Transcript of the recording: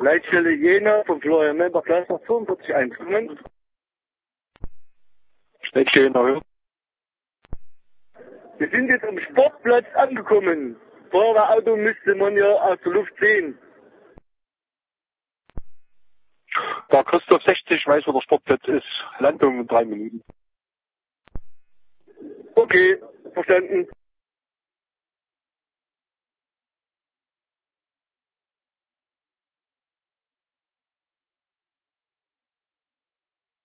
Leitstelle Jena vom Florian Member Platz nach 42 einkommen. Leitstelle Jena. Wir sind jetzt am Sportplatz angekommen. Feuerwehrauto müsste man ja aus der Luft sehen. Da Christoph 60 weiß, wo der Sportplatz ist. Landung in 3 Minuten. Okay, verstanden.